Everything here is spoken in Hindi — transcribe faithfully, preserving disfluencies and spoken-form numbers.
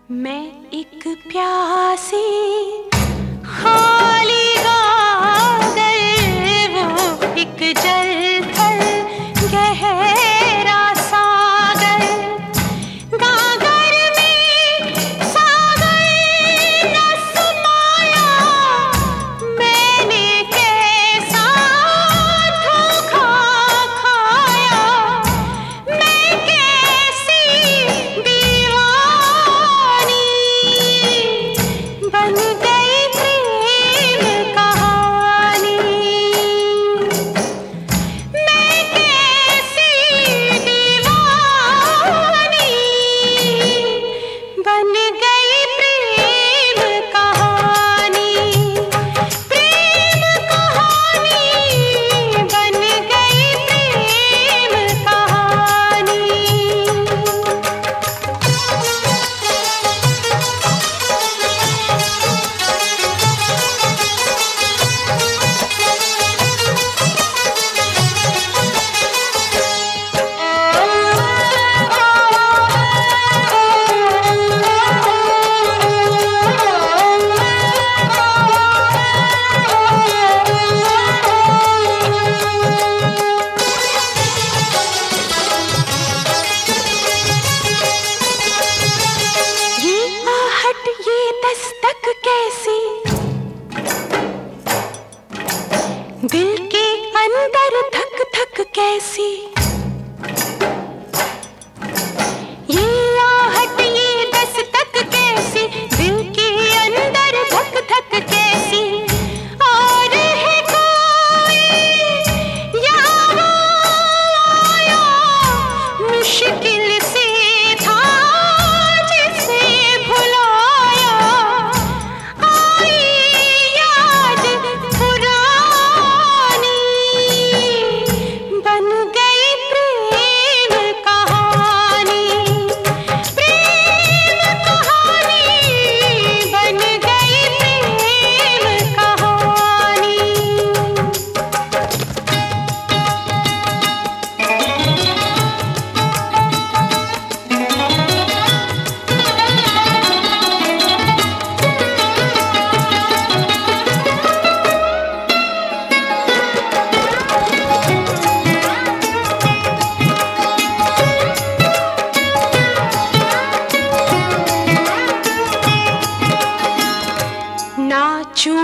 मैं एक प्यासी खाली गागर, वो एक जलथल गहरा सागर। गागर में सागर न समाया, मैंने कैसा धोखा खाया। मैं कैसी दीवानी बन गई प्रेम कहानी। मैं कैसी दीवानी बन गई प्रेम कहानी। प्रेम कहानी बन गई प्रेम कहानी। ये आहट ये दस्तक कैसी, दिल के अंदर धक धक कैसी। ये आहट ये दस्तक कैसी, दिल के अंदर धक धक कैसी। और है कोई या वो आया, मुश्किल से था जिसे भुलाया। आई याद पुरानी बन गई प्रेम कहानी। प्रेम कहानी बन गई प्रेम कहानी। नाचूं